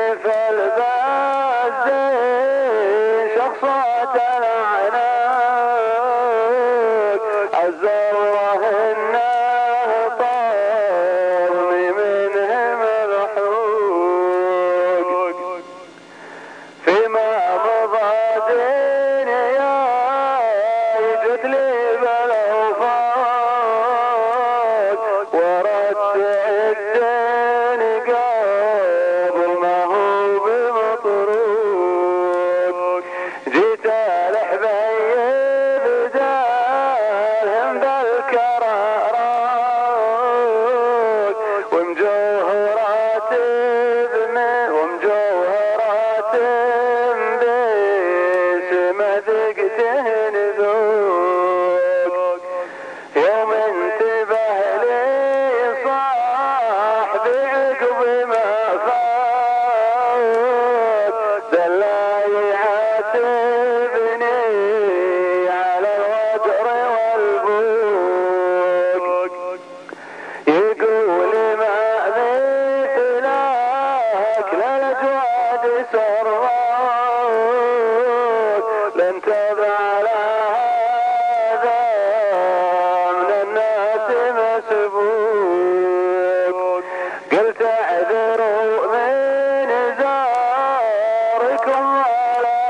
في الباز شخصات العناق عز الله انه طارني منهم الحوق فيما مضى دنيا يجد لي بالاوفاق وردت الدين قبل ما هو بمطروق جيت الحبيب دارهم بالكرارات ومجوهرات باسمه ذقتهن ذوق يوم انتبه لي صاحبي عقب ما فات دلا يعاتبني على الوتر والبوق يقول ما مثلك للجواد سراك لن تبع على هذا من الناس مسبوق قلت اعذروا من زاركم على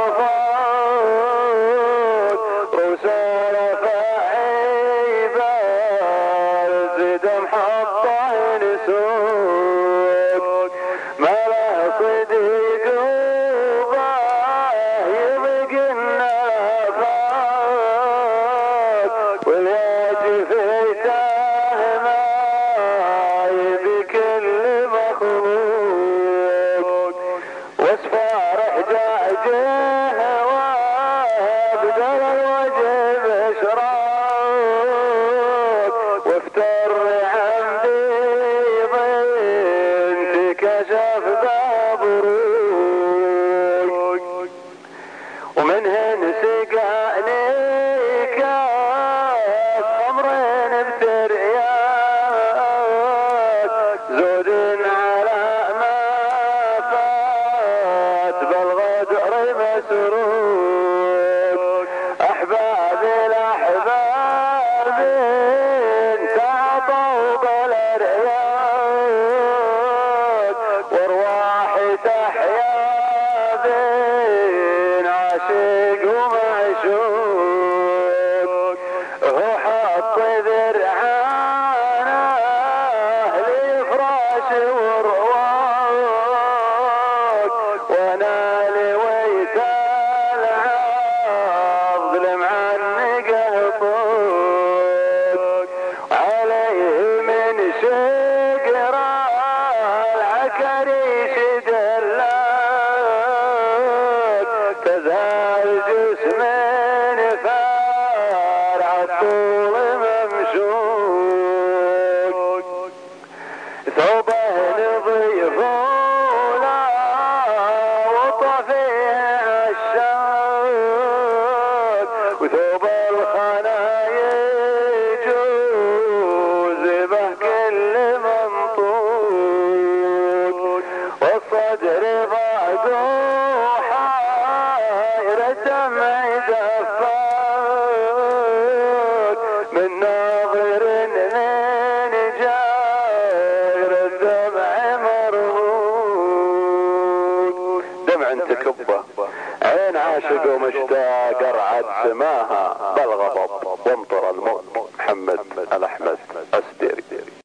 رفاق رسال فعيبا الزد محطه نسوق ما له صديق وضايق النفاق والياجي في تهمه بكل مخلوق واصفار حجاجه وابدل الوجه باشراق وافتر عمدي ضين كشف باب روق ومنهن سقاني كاس خمرين بترياق زود على ما فات بالغدر مسروق احبابي الاحباب تعطوا بالرياق وارواحي تحيا بين عاشق ومعشوق هو حط ذرعانه لفراش ورواق وانا لويت العض لمعنقه طوق عليه من شقر العكريش دلاك تزهر جسم فارع الطول ممشوق ثوبه نظيف ولا وطفيه عشاق وثوب الخنا يجوز به كل منطوق والصدر ضاق وحاير الدمع زفاق من ناظر من جاير الدمع مرهوق دمع تكبه عين عاشق ومشتاق ارعد سماها بالغضب وامطر